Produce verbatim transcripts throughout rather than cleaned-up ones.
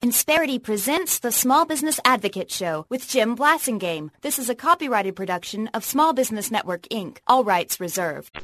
Insperity presents the Small Business Advocate Show with Jim Blasingame. This is a copyrighted production of Small Business Network, Incorporated. All rights reserved.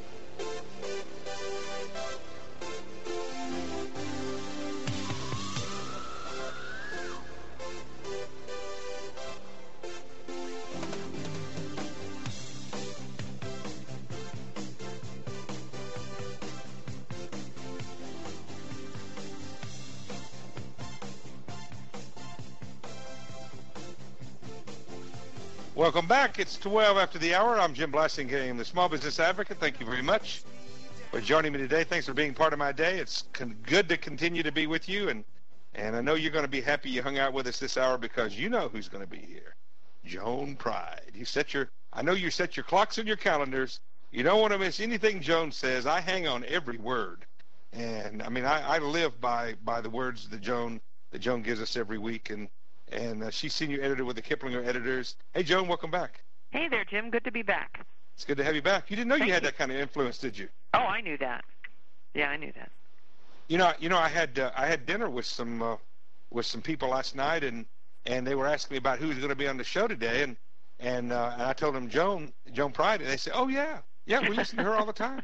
Welcome back. It's twelve after the hour. I'm Jim Blasingame, the Small Business Advocate. Thank you very much for joining me today. Thanks for being part of my day. It's con- good to continue to be with you, and, and I know you're going to be happy you hung out with us this hour because you know who's going to be here. Joan Pride. You set your, I know you set your clocks and your calendars. You don't want to miss anything Joan says. I hang on every word. And, I mean, I, I live by, by the words that Joan, that Joan gives us every week, and And uh, she's senior editor with the Kiplinger Editors. Hey, Joan, welcome back. Hey there, Jim. Good to be back. It's good to have you back. You didn't know Thank you had you. that kind of influence, did you? Oh, I knew that. Yeah, I knew that. You know, you know, I had uh, I had dinner with some uh, with some people last night, and, and they were asking me about who's going to be on the show today, and and, uh, and I told them Joan Joan Pride, and they said, oh yeah, yeah, we listen to her all the time.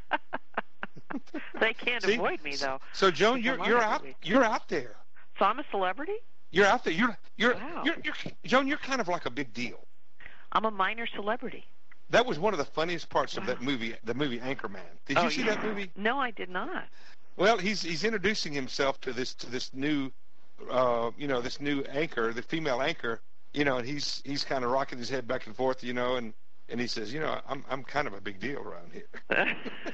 They can't See? avoid me though. So Joan, you're I'm you're on out every week. you're out there. So I'm a celebrity? You're out there. You're you're, Wow. you're you're Joan. You're kind of like a big deal. I'm a minor celebrity. That was one of the funniest parts Wow. of that movie, the movie Anchorman. Did Oh, you see yeah. that movie? No, I did not. Well, he's he's introducing himself to this to this new, uh, you know, this new anchor, the female anchor, you know, and he's he's kind of rocking his head back and forth, you know, and, and he says, you know, I'm I'm kind of a big deal around here.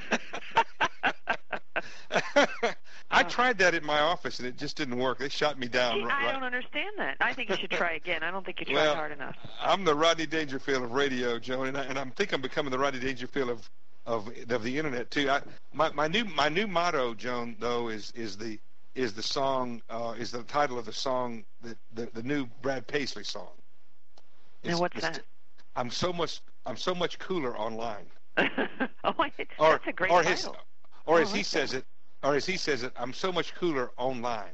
I tried that in my office and it just didn't work. They shot me down. See, right, I right. don't understand that. I think you should try again. I don't think you tried Well, hard enough. I'm the Rodney Dangerfield of radio, Joan, and I, and I think I'm becoming the Rodney Dangerfield of of of the internet too. I, my my new my new motto, Joan, though, is is the is the song uh, is the title of the song the the, the new Brad Paisley song. Now, what's that? I'm so much I'm so much cooler online. oh, I, Or that's a great or title. his or Oh, as I he like says that. it, or as he says it, I'm so much cooler online.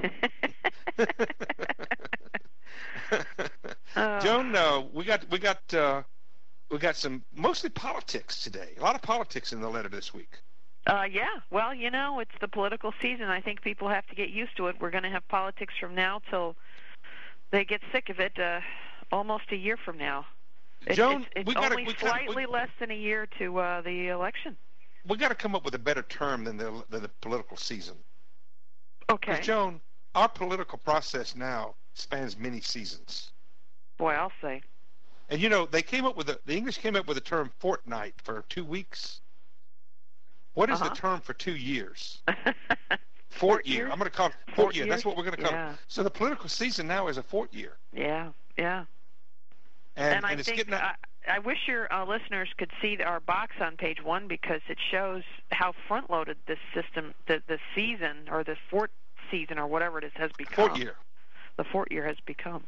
Oh. Joan, uh, we got we got uh, we got some mostly politics today. A lot of politics in the letter this week. Uh, yeah. Well, you know, it's the political season. I think people have to get used to it. We're going to have politics from now till they get sick of it. Uh, almost a year from now. It's, Joan, it's, it's we gotta, only we slightly gotta, we, less than a year to uh, the election. we got to come up with a better term than the than the political season. Okay. Because Joan, our political process now spans many seasons. Boy, I'll say. And you know, they came up with a, the English came up with the term fortnight for two weeks. What is Uh-huh. the term for two years? Fort Fort year. years? I'm going to call it Fort fort year. That's years? what we're going to call Yeah. it. So the political season now is a fort year. Yeah, yeah. And, And, I and it's think getting I, I wish your uh, listeners could see our box on page one because it shows how front-loaded this system, the the season or the fort season or whatever it is, has become. fort year. The fort year has become.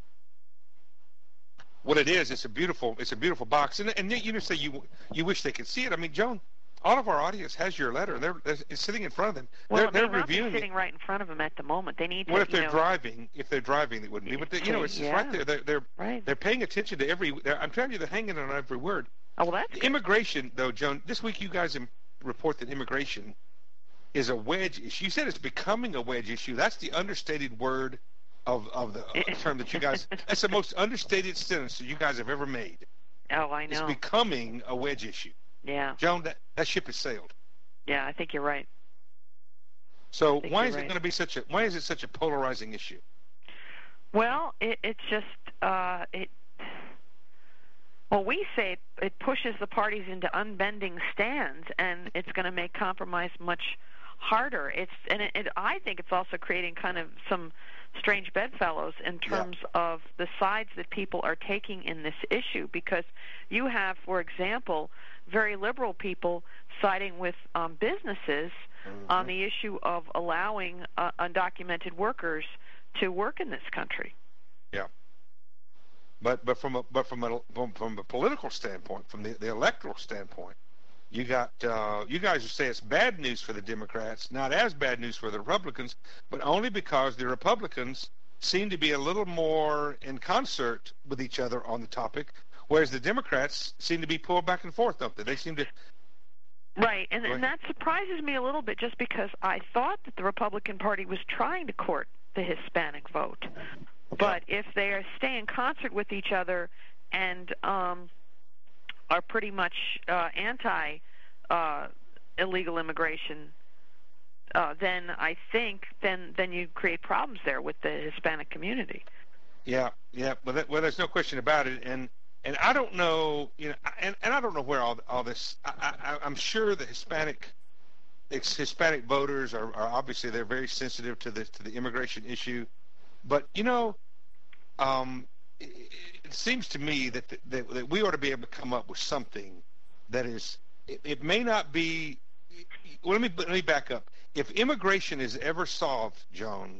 What it is, it's a beautiful, it's a beautiful box, and and you just say you you wish they could see it. I mean, Joan, all of our audience has your letter. They're, they're it's sitting in front of them. Well, they're it they're may not be reviewing sitting it. right in front of them at the moment. They need to. What if you they're know, driving? If they're driving, it wouldn't be. But they, you know, it's just right Yeah. there. They're they're, Right. they're paying attention to every. They're, I'm telling you, they're hanging on every word. Oh, well, that's The good. immigration, though, Joan. This week, you guys im- report that immigration is a wedge issue. You said it's becoming a wedge issue. That's the understated word of of the uh, term that you guys. That's the most understated sentence that you guys have ever made. Oh, I It's know. becoming a wedge issue. Yeah, Joan, that, that ship has sailed. yeah. I think you're right. So think why you're is it right. going to be such a why is it such a polarizing issue? Well, it, it's just uh, it. Well, we say it, it pushes the parties into unbending stands, and it's going to make compromise much harder. It's and it, it, I think it's also creating kind of some strange bedfellows in terms of the sides that people are taking in this issue. Because you have, for example, very liberal people siding with um, businesses Mm-hmm. on the issue of allowing uh, undocumented workers to work in this country. Yeah. But but from a but from a from, from a political standpoint, from the, the electoral standpoint, You got uh, you guys who say it's bad news for the Democrats, not as bad news for the Republicans, but only because the Republicans seem to be a little more in concert with each other on the topic, whereas the Democrats seem to be pulled back and forth, don't they? They seem to... Right, and, and that surprises me a little bit just because I thought that the Republican Party was trying to court the Hispanic vote. But yeah. if they are stay in concert with each other and um, are pretty much uh, anti uh, illegal immigration, uh, then I think then then you create problems there with the Hispanic community. Yeah, yeah. Well, that, well, there's no question about it, and and I don't know, you know, and, and I don't know where all all this. I, I, I'm sure the Hispanic Hispanic voters are, are obviously they're very sensitive to the to the immigration issue, but you know, um, it, it seems to me that, that that we ought to be able to come up with something that is. It, it may not be. Well, let me let me back up. If immigration is ever solved, Joan,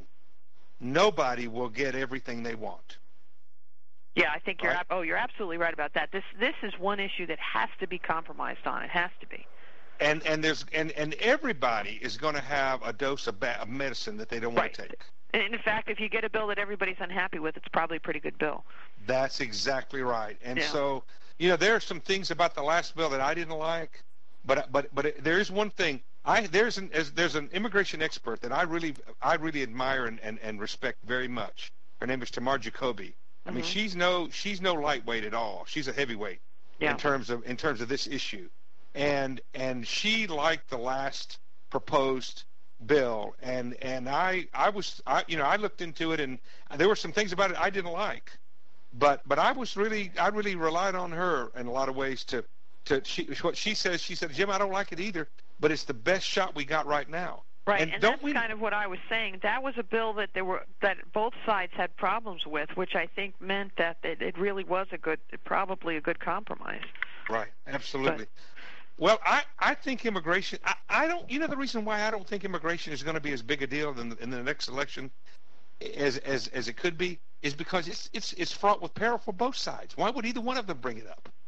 nobody will get everything they want. Yeah, I think you're. Right? Oh, you're absolutely right about that. This this is one issue that has to be compromised on. It has to be. And and there's and, and everybody is going to have a dose of, ba- of medicine that they don't want right. to take. And in fact, if you get a bill that everybody's unhappy with, it's probably a pretty good bill. That's exactly right. And yeah. so, you know, there are some things about the last bill that I didn't like, but but but there is one thing. I there's an as, there's an immigration expert that I really I really admire and, and, and respect very much. Her name is Tamar Jacoby. I mean, mm-hmm. she's no she's no lightweight at all. She's a heavyweight yeah. in terms of in terms of this issue, and and she liked the last proposed bill, and and I I was I you know I looked into it, and there were some things about it I didn't like, but but I was really I really relied on her in a lot of ways to to she what she says she said, Jim, I don't like it either, but it's the best shot we got right now. Right, and, and don't that's we... kind of what I was saying. That was a bill that there were that both sides had problems with, which I think meant that it, it really was a good, probably a good compromise. Right, absolutely. But, well, I, I think immigration. I, I don't. You know the reason why I don't think immigration is going to be as big a deal in the, in the next election as as as it could be is because it's it's it's fraught with peril for both sides. Why would either one of them bring it up?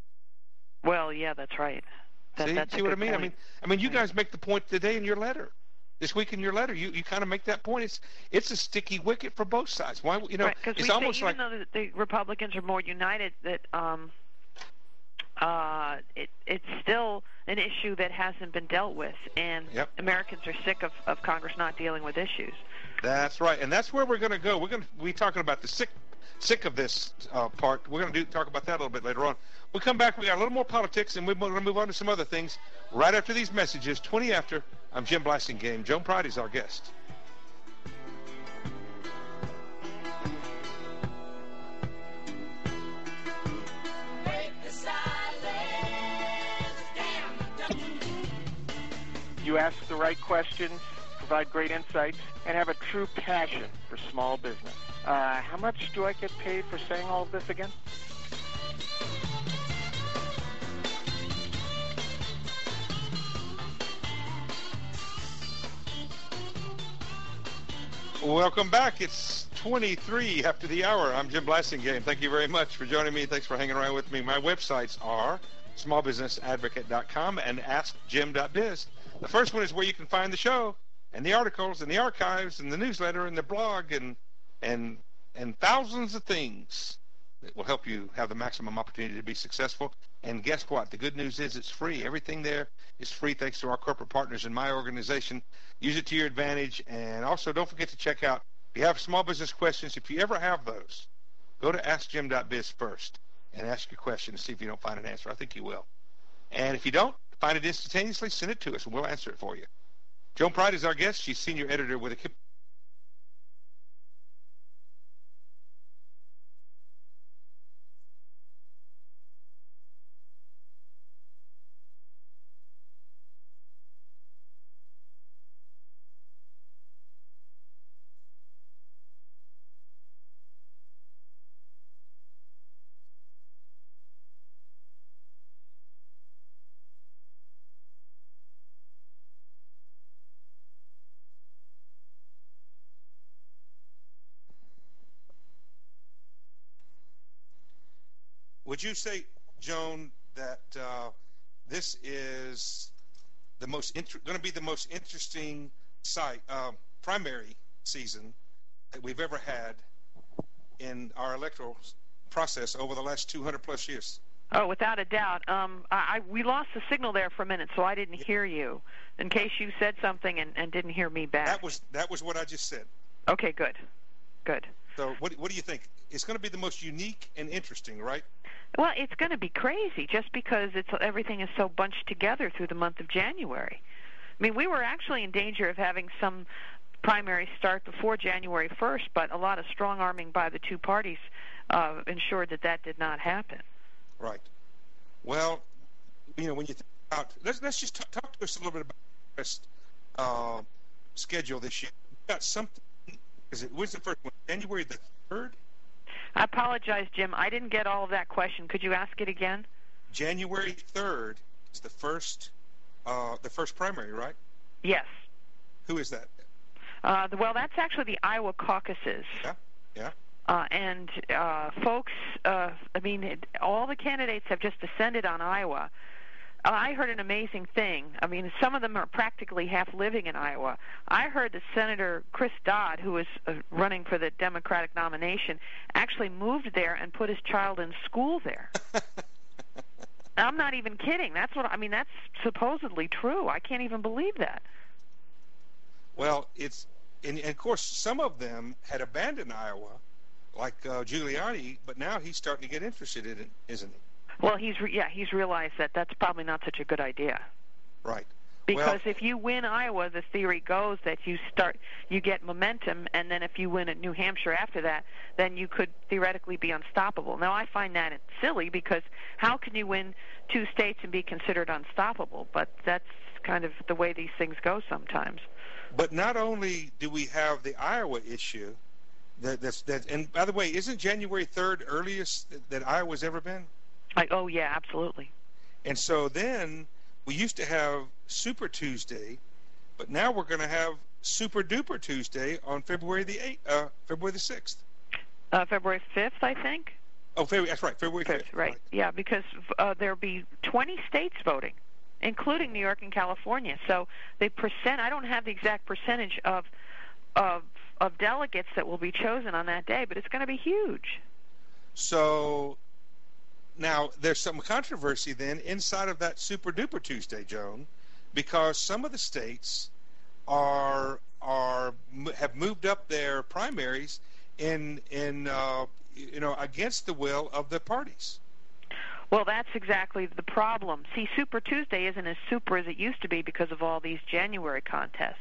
Well, yeah, that's right. That, see, that's see what I mean? Point. I mean, I mean, you guys make the point today in your letter. This week in your letter, you, you kind of make that point. It's it's a sticky wicket for both sides. Why you know? Right, it's we almost say, even like though the, the Republicans are more united, that um, uh, it it's still an issue that hasn't been dealt with, and yep. Americans are sick of, of Congress not dealing with issues. That's right, and that's where we're going to go. We're going to be talking about the sick sick of this uh, part. We're going to do talk about that a little bit later on. We come back. We got a little more politics, and we're going to move on to some other things right after these messages. twenty after. I'm Jim Blasingame. Joan Pride is our guest. You ask the right questions, provide great insights, and have a true passion for small business. Uh, how much do I get paid for saying all of this again? Welcome back. It's twenty-three after the hour. I'm Jim Blasingame. Thank you very much for joining me. Thanks for hanging around with me. My websites are small business advocate dot com and ask jim dot biz. The first one is where you can find the show and the articles and the archives and the newsletter and the blog and and and thousands of things that will help you have the maximum opportunity to be successful. And guess what? The good news is it's free. Everything there is free thanks to our corporate partners in my organization. Use it to your advantage. And also don't forget to check out, if you have small business questions, if you ever have those, go to ask jim dot biz first and ask your question and see if you don't find an answer. I think you will. And if you don't find it instantaneously, send it to us and we'll answer it for you. Joan Pride is our guest. She's senior editor with a Would you say, Joan, that uh, this is the most inter- going to be the most interesting site uh, primary season that we've ever had in our electoral process over the last two hundred plus years. Oh, without a doubt. Um, I, I we lost the signal there for a minute, so I didn't hear you. In case you said something and, and didn't hear me back. That was that was what I just said. Okay, good, good. So, what what do you think? It's going to be the most unique and interesting, right? Well, it's going to be crazy just because it's everything is so bunched together through the month of January. I mean, we were actually in danger of having some primaries start before January first, but a lot of strong arming by the two parties uh, ensured that that did not happen. Right. Well, you know, when you think about, let's let's just talk, talk to us a little bit about the rest, uh, schedule this year. We've got something. Is it? When's the first one? January the third. I apologize, Jim. I didn't get all of that question. Could you ask it again? January third is the first, uh, the first primary, right? Yes. Who is that? Uh, the, well, that's actually the Iowa caucuses. Yeah. Yeah. Uh, and uh, folks, uh, I mean, it, all the candidates have just descended on Iowa. Uh, I heard an amazing thing. I mean, some of them are practically half living in Iowa. I heard that Senator Chris Dodd, who is uh, running for the Democratic nomination, actually moved there and put his child in school there. I'm not even kidding. That's what I mean. That's supposedly true. I can't even believe that. Well, it's and, and of course some of them had abandoned Iowa, like uh, Giuliani, but now he's starting to get interested in it, isn't he? Well, he's re- yeah, he's realized that that's probably not such a good idea. Right. Because well, if you win Iowa, the theory goes that you start, you get momentum, and then if you win at New Hampshire after that, then you could theoretically be unstoppable. Now, I find that silly because how can you win two states and be considered unstoppable? But that's kind of the way these things go sometimes. But not only do we have the Iowa issue, that that's that, and by the way, isn't January third earliest that, that Iowa's ever been? Like, oh yeah, absolutely. And so then we used to have Super Tuesday, but now we're going to have Super Duper Tuesday on February the eighth, uh, February the sixth. Uh, February fifth, I think. Oh, February. That's right, February fifth. Right. right. Yeah, because uh, there'll be twenty states voting, including New York and California. So the percent, I don't have the exact percentage of of of delegates that will be chosen on that day, but it's going to be huge. So now there's some controversy then inside of that Super Duper Tuesday, Joan, because some of the states are are have moved up their primaries in in uh, you know against the will of the parties. Well, that's exactly the problem. See, Super Tuesday isn't as super as it used to be because of all these January contests.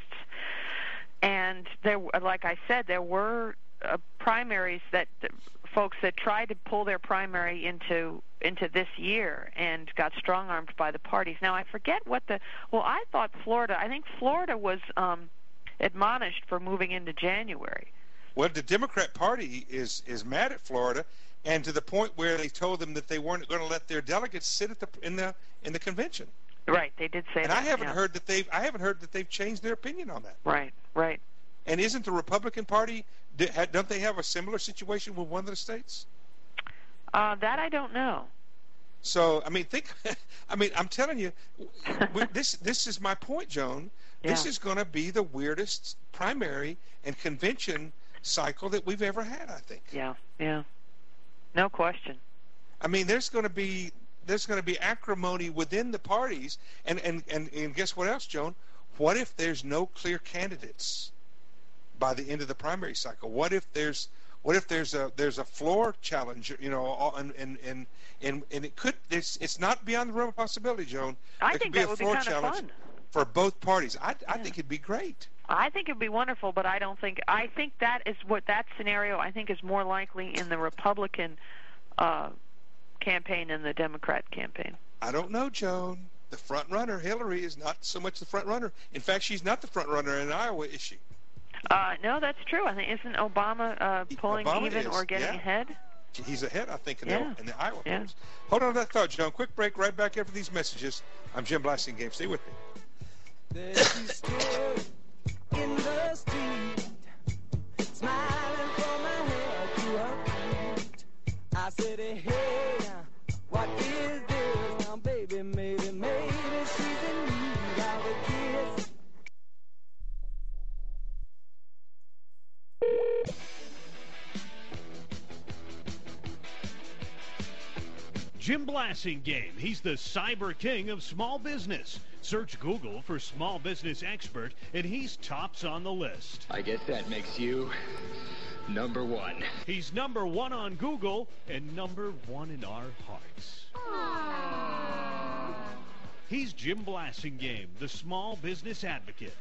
And there, like I said, there were uh, primaries that uh, folks that tried to pull their primary into into this year and got strong-armed by the parties. Now, I forget what the well, I thought Florida. I think Florida was um, admonished for moving into January. Well, the Democrat Party is is mad at Florida, and to the point where they told them that they weren't going to let their delegates sit at the in the in the convention. Right, they did say and that. And I haven't yeah. heard that they've I haven't heard that they've changed their opinion on that. Right, right. And isn't the Republican Party, don't they have a similar situation with one of the states? Uh, that I don't know. So I mean, think. I mean, I'm telling you, this this is my point, Joan. This yeah. is going to be the weirdest primary and convention cycle that we've ever had, I think. Yeah, yeah. No question. I mean, there's going to be there's going to be acrimony within the parties, and, and, and, and guess what else, Joan? What if there's no clear candidates by the end of the primary cycle? What if there's what if there's a there's a floor challenge, you know, and and and and, and it could it's it's not beyond the realm of possibility, Joan. I there think could be that a would floor be kind of challenge fun for both parties. I I yeah. think it'd be great. I think it'd be wonderful, but I don't think I think that is what that scenario I think is more likely in the Republican uh, campaign than the Democrat campaign. I don't know, Joan. The front runner, Hillary, is not so much the front runner. In fact, she's not the front runner in Iowa, is she? Uh, no, that's true. I think isn't Obama uh, pulling Obama even is, or getting yeah. ahead? He's ahead, I think, in, yeah. the, in the Iowa yeah. polls. Hold on to that thought, Joan. Quick break, right back after these messages. I'm Jim Blasingame. Stay with me. There she stood in the street, smiling from her head to her feet. I said, hey, what is this? Now, baby, maybe, maybe. Jim Blasingame. He's the cyber king of small business. Search Google for small business expert, and he's tops on the list. I guess that makes you number one. He's number one on Google and number one in our hearts. Aww. He's Jim Blasingame, the small business advocate.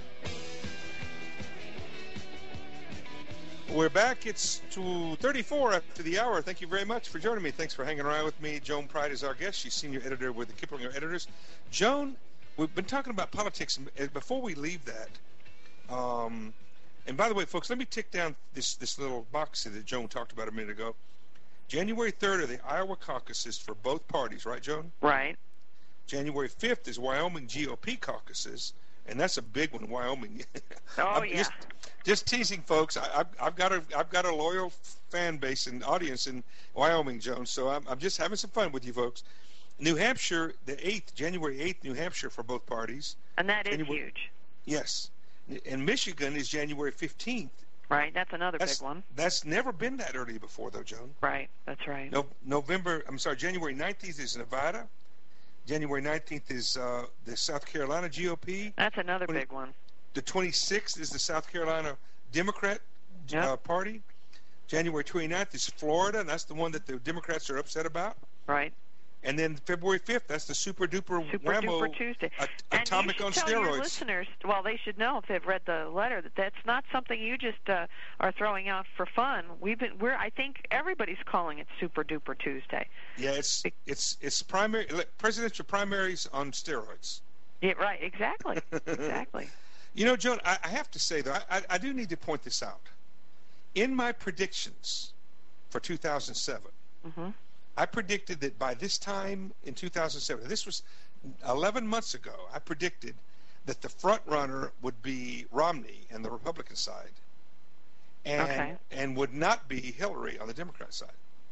We're back. It's two thirty-four after the hour. Thank you very much for joining me. Thanks for hanging around with me. Joan Pride is our guest. She's senior editor with the Kiplinger Editors. Joan, we've been talking about politics. And before we leave that, um, and by the way, folks, let me tick down this, this little box that Joan talked about a minute ago. January third are the Iowa caucuses for both parties, right, Joan? Right. January fifth is Wyoming G O P caucuses, and that's a big one, Wyoming. Oh, yeah. Just, just teasing, folks. I, I've, I've got a I've got a loyal fan base and audience in Wyoming, Joan. So I'm I'm just having some fun with you, folks. New Hampshire, the eighth, January eighth, New Hampshire for both parties. And that is January, huge. Yes, and Michigan is January fifteenth. Right, that's another that's, big one. That's never been that early before, though, Joan. Right, that's right. No, November. I'm sorry, January nineteenth is Nevada. January nineteenth is uh, the South Carolina G O P. That's another big one. The twenty-sixth is the South Carolina Democrat yep. uh, Party. January twenty-ninth is Florida, and that's the one that the Democrats are upset about. Right. And then February fifth, that's the super duper super whammo duper Tuesday. A, atomic on steroids. And you should tell your listeners, well, they should know if they've read the letter that that's not something you just uh, are throwing out for fun. We've been, we're, I think everybody's calling it super duper Tuesday. Yeah, it's it's it's primary presidential primaries on steroids. Yeah, right. Exactly. Exactly. You know, Joan, I, I have to say though, I, I do need to point this out. In my predictions for two thousand seven. Mm-hmm. I predicted that by this time in two thousand seven, this was eleven months ago, I predicted that the front runner would be Romney on the Republican side and okay. and would not be Hillary on the Democrat side.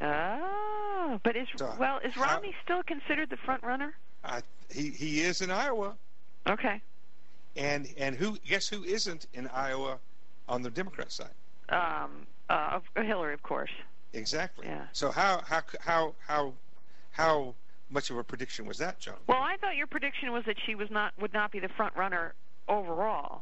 Oh, but is so well, is Romney how, still considered the front runner? I, he he is in Iowa. Okay. And and who guess who isn't in Iowa on the Democrat side? Um, uh, Hillary, of course. Exactly. Yeah. So how how how how how much of a prediction was that, John? Well, I thought your prediction was that she was not would not be the front runner overall.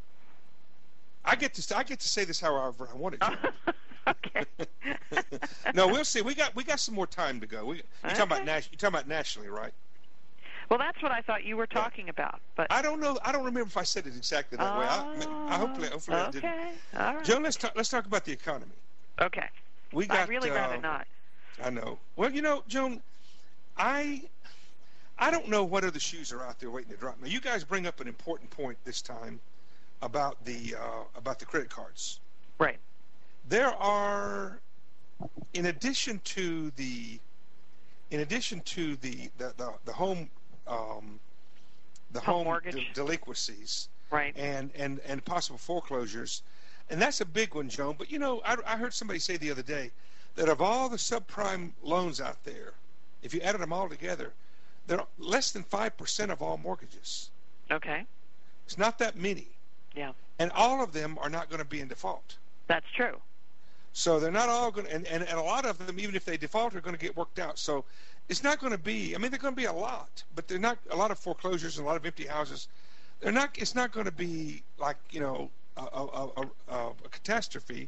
I get to I get to say this however I want it to. Okay. No, we'll see. We got we got some more time to go. We, you're okay. talking about nas- you're talking about nationally, right? Well, that's what I thought you were talking yeah. about, but I don't know. I don't remember if I said it exactly that oh, way. I, I hopefully hopefully okay. I didn't. All right. Joe, let's talk. Let's talk about the economy. Okay. We got, I'd really uh, rather not. I know. Well, you know, Joan, I I don't know what other shoes are out there waiting to drop. Now, you guys bring up an important point this time about the uh, about the credit cards. Right. There are, in addition to the, in addition to the the the, the home um, the home, home mortgage de- delinquencies, right, and and and possible foreclosures. And that's a big one, Joan. But, you know, I, I heard somebody say the other day that of all the subprime loans out there, if you added them all together, they're less than five percent of all mortgages. Okay. It's not that many. Yeah. And all of them are not going to be in default. That's true. So they're not all going to, and, and, and a lot of them, even if they default, are going to get worked out. So it's not going to be, I mean, they're going to be a lot, but they're not, a lot of foreclosures and a lot of empty houses. They're not, it's not going to be like, you know, A, a, a, a catastrophe.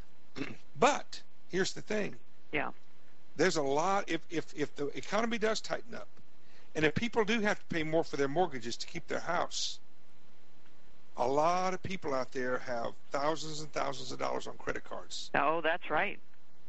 But here's the thing. Yeah. There's a lot, if, if, if the economy does tighten up, and if people do have to pay more for their mortgages to keep their house, a lot of people out there have thousands and thousands of dollars on credit cards. Oh, that's right.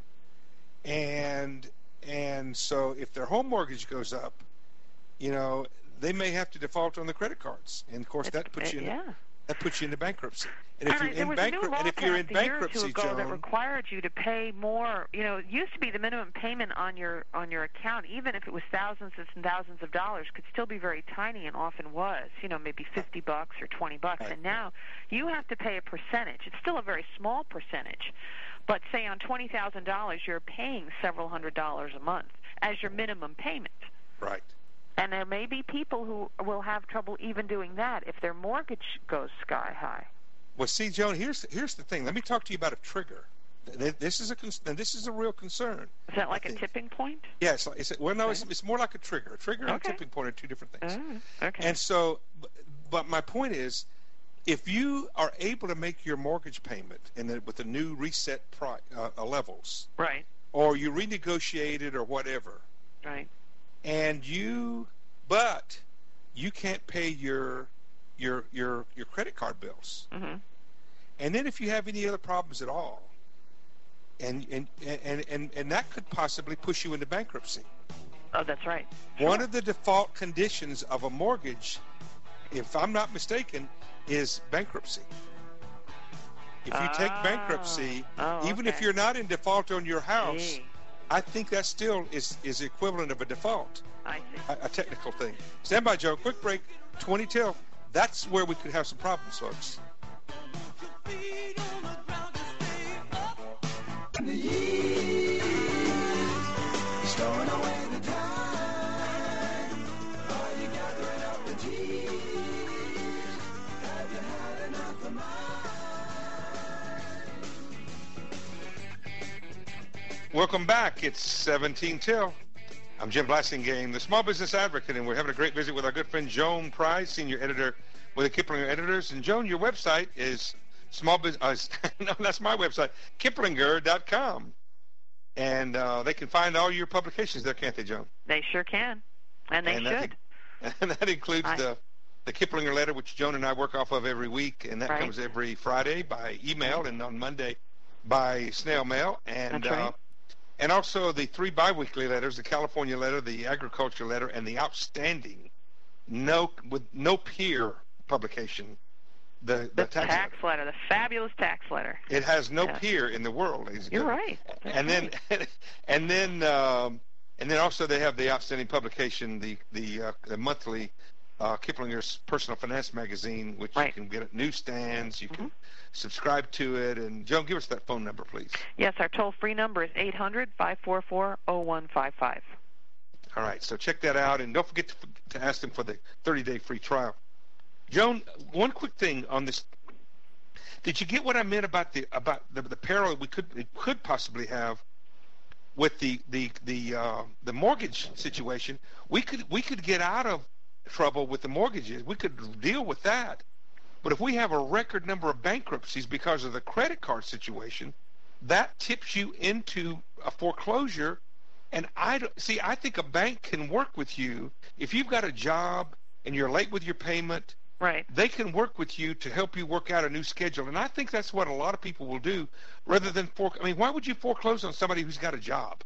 And and so if their home mortgage goes up, you know, they may have to default on the credit cards. And of course It, that puts it, you in yeah. that puts you into bankruptcy. And if All you're right, in there was a new bankrupt law and if you're in passed a year or two bankruptcy, ago Joan, that required you to pay more. You know, it used to be the minimum payment on your on your account, even if it was thousands and thousands of dollars, could still be very tiny and often was. You know, maybe fifty bucks or twenty bucks, right. And now you have to pay a percentage. It's still a very small percentage, but say on twenty thousand dollars, you're paying several hundred dollars a month as your minimum payment. right. And there may be people who will have trouble even doing that if their mortgage goes sky high. Well, see, Joan, here's here's the thing. Let me talk to you about a trigger. th- this is a con- and this is a real concern. Is that like I a think. tipping point? Yeah, it's, like, it's well, no, Okay. it's, it's more like a trigger. A trigger and a Okay. tipping point are two different things. Oh, okay. And so, b- but my point is, if you are able to make your mortgage payment and then with the new reset pri- uh, uh, levels, right, or you renegotiate it or whatever, right. and you, but you can't pay your your your your credit card bills, Mm-hmm. and then if you have any other problems at all, and and and and, and that could possibly push you into bankruptcy. Oh, that's right. One of the default conditions of a mortgage, if I'm not mistaken, is bankruptcy. If you take Ah. bankruptcy, Oh, even if okay. you're not in default on your house, Gee, I think that still is is equivalent of a default, I see. a, a technical thing. Stand by, Joe. Quick break. twenty till. That's where we could have some problems, folks. Welcome back. It's seventeen till. I'm Jim Blasingame, the Small Business Advocate, and we're having a great visit with our good friend Joan Price, Senior Editor with the Kiplinger Editors. And Joan, your website is small business. Uh, no, that's my website, Kiplinger dot com, and uh, they can find all your publications there, can't they, Joan? They sure can, and they and should. That, and that includes I- the the Kiplinger letter, which Joan and I work off of every week, and that Right. comes every Friday by email and on Monday by snail mail. And That's right. uh, and also the three biweekly letters, the California letter, the agriculture letter, and the outstanding, no with no peer publication, the, the, The tax, tax letter. letter, the fabulous tax letter. It has no Yeah. peer in the world, ladies and You're gentlemen. right. That's And then right. and then um, and then also they have the outstanding publication, the the, uh, the monthly uh, Kiplinger's Personal Finance magazine, which Right. you can get at newsstands. You can Mhm. subscribe to it. And Joan, give us that phone number, please. Yes, our toll-free number is eight hundred, five four four, oh one five five. All right, so check that out, and don't forget to, to ask them for the thirty-day free trial. Joan, one quick thing on this. Did you get what I meant about the about the, the peril we could it could possibly have with the the the uh, the mortgage situation? We could we could get out of trouble with the mortgages. We could deal with that. But if we have a record number of bankruptcies because of the credit card situation, that tips you into a foreclosure. And I don't, see, I think a bank can work with you if you've got a job and you're late with your payment. Right. They can work with you to help you work out a new schedule. And I think that's what a lot of people will do rather than for. I mean, why would you foreclose on somebody who's got a job?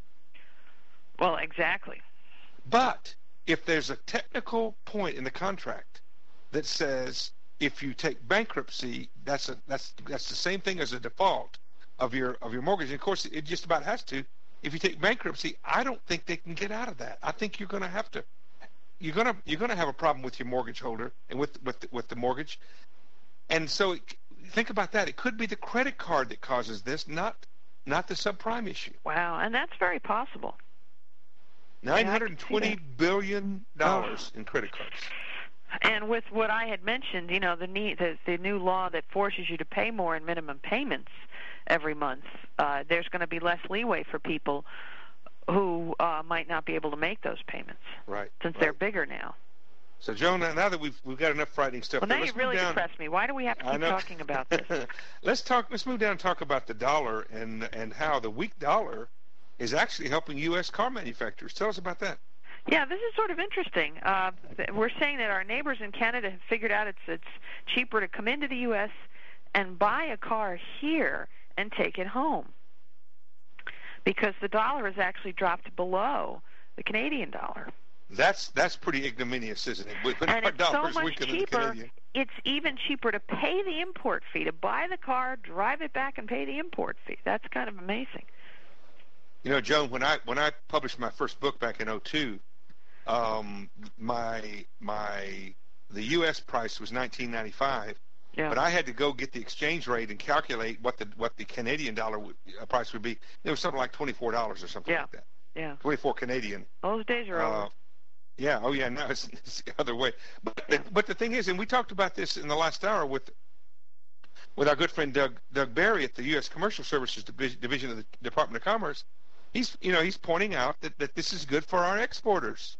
Well, exactly. But if there's a technical point in the contract that says if you take bankruptcy, that's a, that's that's the same thing as a default of your of your mortgage. And of course, it just about has to. If you take bankruptcy, I don't think they can get out of that. I think you're going to have to. You're going to you're going to have a problem with your mortgage holder and with with with the mortgage. And so think about that. It could be the credit card that causes this, not not the subprime issue. Wow, and that's very possible. Nine hundred twenty billion dollars Oh. in credit cards. And with what I had mentioned, you know, the, need, the the new law that forces you to pay more in minimum payments every month, uh, there's going to be less leeway for people who uh, might not be able to make those payments, Right. since right. they're bigger now. So, Joan, now that we've we've got enough frightening stuff, Well, there, now let's you really move down. depressed me. Why do we have to I keep know. talking about this? let's talk. Let's move down and talk about the dollar and and how the weak dollar is actually helping U S car manufacturers. Tell us about that. Yeah, this is sort of interesting. Uh, th- we're saying that our neighbors in Canada have figured out it's it's cheaper to come into the U S and buy a car here and take it home because the dollar has actually dropped below the Canadian dollar. That's that's pretty ignominious, isn't it? When And our it's so dollar's much weaker than the cheaper. Canadian. It's even cheaper to pay the import fee, to buy the car, drive it back, and pay the import fee. That's kind of amazing. You know, Joan, when I when I published my first book back in oh two, um, my my the U S price was nineteen ninety-five, Yeah. but I had to go get the exchange rate and calculate what the what the Canadian dollar would, uh, price would be. It was something like twenty-four dollars or something Yeah. like that. yeah. twenty-four Canadian. Those days are Uh, over. yeah. Oh, yeah. Now it's, it's the other way. But the, but the thing is, and we talked about this in the last hour with with our good friend Doug Doug Barry at the U S Commercial Services Division, Division of the Department of Commerce. He's you know he's pointing out that, that this is good for our exporters.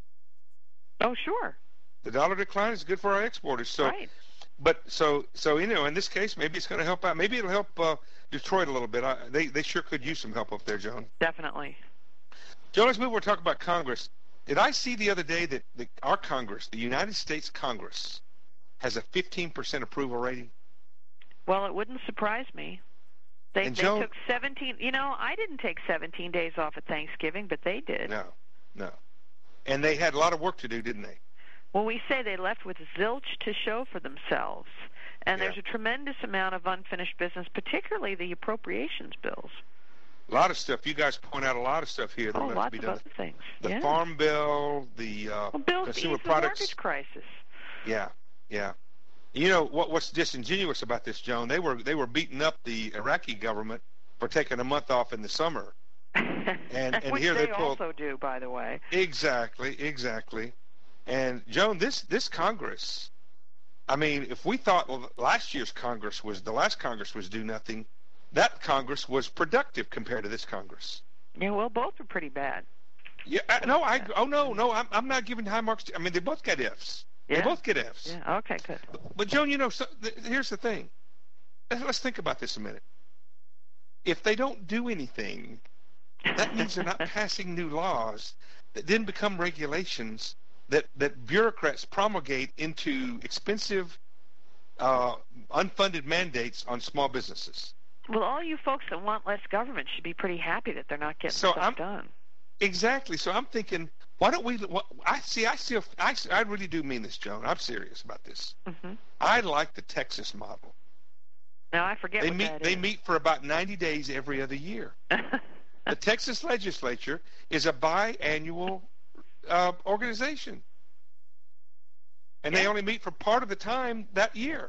Oh, sure. The dollar decline is good for our exporters. So, right. But so so you know in this case maybe it's going to help out. Maybe it'll help uh, Detroit a little bit. I, they they sure could use some help up there, Joan. Definitely. Joan, let's move. We're talking about Congress. Did I see the other day that the, our Congress, the United States Congress, has a fifteen percent approval rating? Well, it wouldn't surprise me. They, And they Joan- took seventeen. You know, I didn't take seventeen days off at Thanksgiving, but they did. No, no. And they had a lot of work to do, didn't they? Well, we say they left with zilch to show for themselves. And Yeah. there's a tremendous amount of unfinished business, particularly the appropriations bills. A lot of stuff. You guys point out a lot of stuff here that Oh, will have to lots be of done. other things. The yeah. Farm Bill, the uh, well, bills to Consumer ease the Products. mortgage crisis. Yeah, yeah. You know what? What's disingenuous about this, Joan? They were they were beating up the Iraqi government for taking a month off in the summer. And, and Which here they they pulled also do, by the way. exactly, exactly. And Joan, this this Congress, I mean, if we thought well, last year's Congress was the last Congress was do nothing, that Congress was productive compared to this Congress. Yeah, well, both are pretty bad. Yeah, I, no, I oh no, no, I'm I'm not giving high marks. To, I mean, they both get Fs. Yeah. They both get Fs. Yeah. Okay. Good. But Joan, you know, so, th- here's the thing. Let's think about this a minute. If they don't do anything, that means they're not passing new laws that then become regulations that, that bureaucrats promulgate into expensive, uh, unfunded mandates on small businesses. Well, all you folks that want less government should be pretty happy that they're not getting So stuff I'm- done. Exactly. So I'm thinking, why don't we? What, I see. I still. I, I really do mean this, Joan. I'm serious about this. hmm I like the Texas model. Now I forget They what meet. that They is. meet for about ninety days every other year. The Texas legislature is a biannual uh, organization, and they Yeah. only meet for part of the time that year.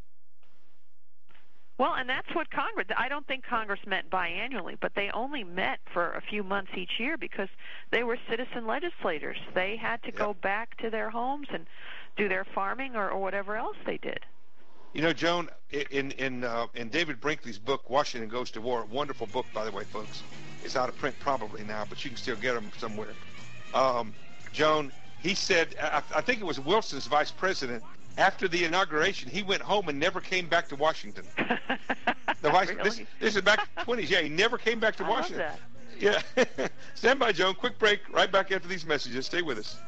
Well, and that's what Congress. I don't think Congress met biannually, but they only met for a few months each year because they were citizen legislators. They had to Yep. go back to their homes and do their farming or, or whatever else they did. You know, Joan, in in uh, in David Brinkley's book, Washington Goes to War, wonderful book, by the way, folks. It's out of print probably now, but you can still get them somewhere. Um, Joan, he said, I, I think it was Wilson's vice president, after the inauguration, he went home and never came back to Washington. The vice, Really? this, this is back in the twenties. Yeah, he never came back to I love Washington. that. Yeah. Stand by, Joan. Quick break. Right back after these messages. Stay with us.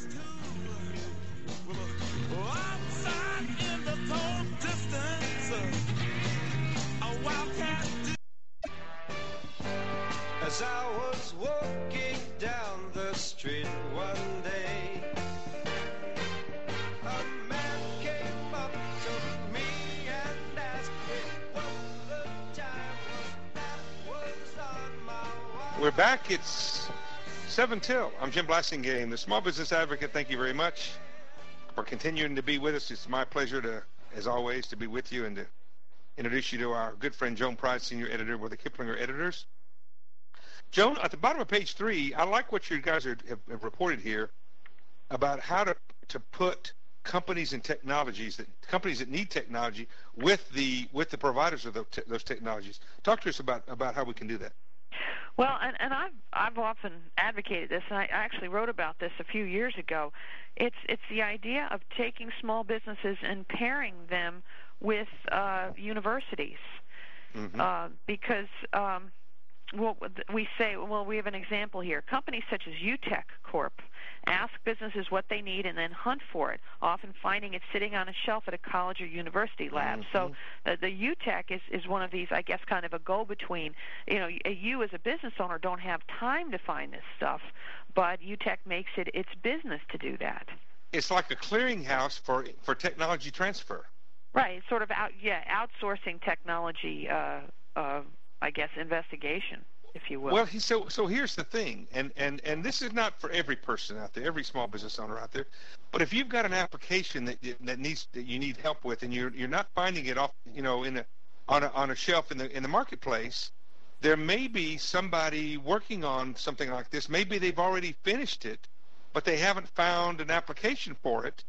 Outside in the cold distance, a wildcat. As I was walking down the street one day, a man came up to me and asked me what the time was that was on my watch. We're back. It's seven till. I'm Jim Blasingame, the Small Business Advocate. Thank you very much for continuing to be with us. It's my pleasure to, as always, to be with you and to introduce you to our good friend Joan Price, Senior Editor with the Kiplinger Editors. Joan, at the bottom of page three, I like what you guys are, have, have reported here about how to to put companies and technologies that companies that need technology with the with the providers of those, te- those technologies. Talk to us about, about how we can do that. Well, and, and I've I've often advocated this, and I actually wrote about this a few years ago. It's it's the idea of taking small businesses and pairing them with uh, universities, Mm-hmm. uh, because um, well, we say, well, we have an example here. Companies such as U T E C Corp ask businesses what they need and then hunt for it, often finding it sitting on a shelf at a college or university lab. Mm-hmm. So uh, the U T E C is, is one of these, I guess, kind of a go-between. You know, you as a business owner don't have time to find this stuff, but U T E C makes it its business to do that. It's like a clearinghouse for for technology transfer. Right, it's sort of out, yeah, outsourcing technology, uh, uh, I guess, investigation, if you will. Well, he, so so here's the thing, and, and, and this is not for every person out there, every small business owner out there, but if you've got an application that that needs that you need help with, and you're you're not finding it off, you know, in a on a on a shelf in the in the marketplace, there may be somebody working on something like this. Maybe they've already finished it, but they haven't found an application for it.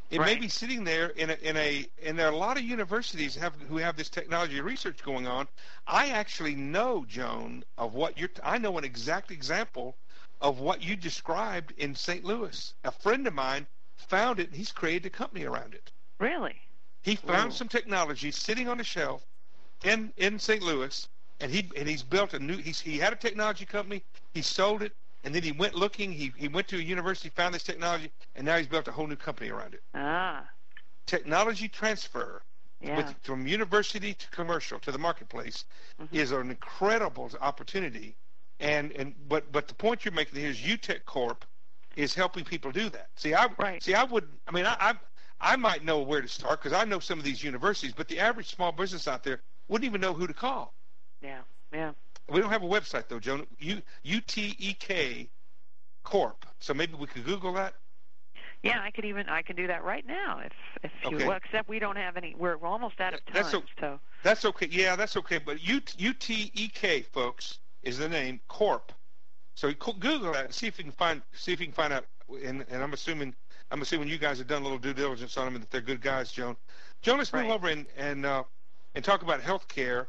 It Right. may be sitting there in a, in a, and there are a lot of universities have, who have this technology research going on. I actually know, Joan, of what you're, I know an exact example of what you described in Saint Louis. A friend of mine found it, and he's created a company around it. Really? He found Ooh. some technology sitting on a shelf in, in Saint Louis, and he and he's built a new, he's, he had a technology company, he sold it, and then he went looking, he, he went to a university, found this technology, and now he's built a whole new company around it. Ah. Technology transfer Yeah. with, from university to commercial to the marketplace Mhm. is an incredible opportunity. And, and but but the point you're making here is U T E C Corp is helping people do that. See, I Right. see. I would. I mean, I I, I might know where to start because I know some of these universities, but the average small business out there wouldn't even know who to call. Yeah. Yeah. We don't have a website though, Joan. U U T E K Corp. So maybe we could Google that. Yeah, I could even I can do that right now if if you Okay. well, except we don't have any. We're almost out of time. That's o- so That's okay. Yeah, that's okay. But U T E K, folks, is the name Corp. So you co- Google that and see if you can find see if you can find out. And, and I'm assuming I'm assuming you guys have done a little due diligence on them and that they're good guys, Joan. Joan, let's move Right. over and and uh, and talk about healthcare.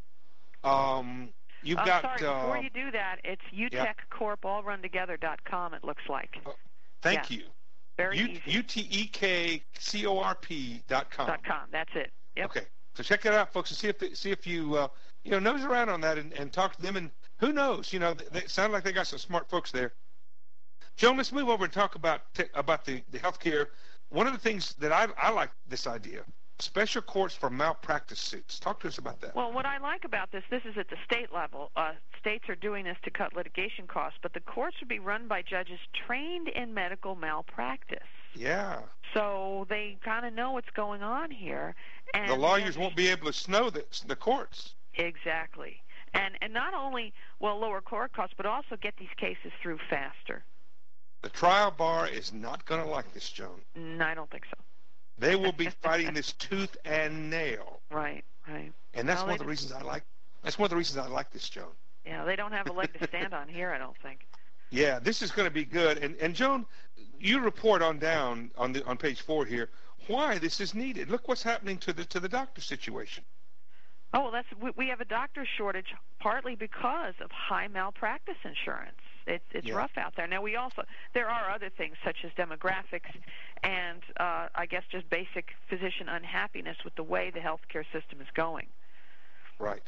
Um, you've I'm got. sorry. uh, Before you do that, it's U T E C Corp all run together dot com. It looks like Thank yeah. you. very U- easy. U T E K C O R P dot com. dot com. That's it. Yep. Okay, so check that out, folks, and see if they, see if you uh, you know nose around on that and, and talk to them. And who knows, you know, they, they sound like they got some smart folks there. Joan, let's move over and talk about te- about the the healthcare. One of the things that I I like this idea: special courts for malpractice suits. Talk to us about that. Well, what I like about this, this is at the state level. Uh, states are doing this to cut litigation costs, but the courts would be run by judges trained in medical malpractice. Yeah, So they kind of know what's going on here. And the lawyers won't be able to snow the the courts. Exactly. And and not only, well, lower court costs, but also get these cases through faster. The trial bar is not going to like this, Joan. No, I don't think so. They will be fighting this tooth and nail, Right, right. and that's Well, one of they the reasons I like. That's one of the reasons I like this, Joan. Yeah, they don't have a leg to stand on here, I don't think. Yeah, this is going to be good. And and Joan, you report on down on the on page four here why this is needed. Look what's happening to the to the doctor situation. Oh, well, that's we, we have a doctor shortage partly because of high malpractice insurance. It's it's Yeah. rough out there. Now we also there are other things such as demographics and uh, I guess just basic physician unhappiness with the way the healthcare system is going. Right.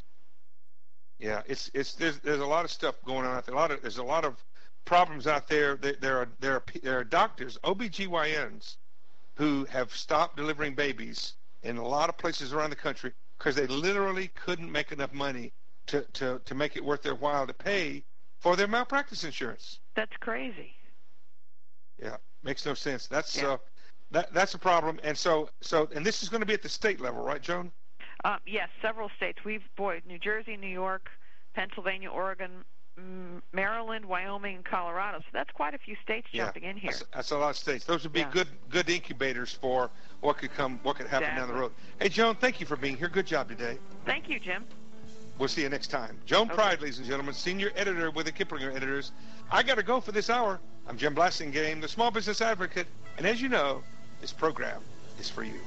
Yeah, it's it's there's there's a lot of stuff going on out there. A lot of there's a lot of problems out there. There, there are there are there are doctors, O B G Y Ns, who have stopped delivering babies in a lot of places around the country because they literally couldn't make enough money to, to, to make it worth their while to pay for their malpractice insurance. That's crazy. Yeah, makes no sense. That's Yeah. uh, that that's a problem. And so so and this is going to be at the state level, right, Joan? Um, yes, several states. We've boy, New Jersey, New York, Pennsylvania, Oregon, mm, Maryland, Wyoming, and Colorado. So that's quite a few states jumping in here. That's, that's a lot of states. Those would be Yeah. good good incubators for what could come, what could happen down the Exactly. road. Hey, Joan, thank you for being here. Good job today. Thank you, Jim. We'll see you next time. Joan Okay. Pride, ladies and gentlemen, senior editor with the Kiplinger Editors. I got to go for this hour. I'm Jim Blasingame, the Small Business Advocate, and as you know, this program is for you.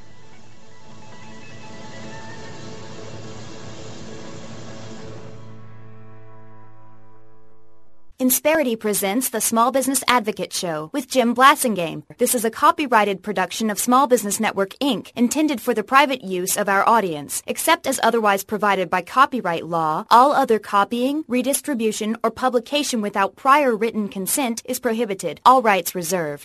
Insperity presents the Small Business Advocate Show with Jim Blasingame. This is a copyrighted production of Small Business Network, Incorporated, intended for the private use of our audience. Except as otherwise provided by copyright law, all other copying, redistribution, or publication without prior written consent is prohibited. All rights reserved.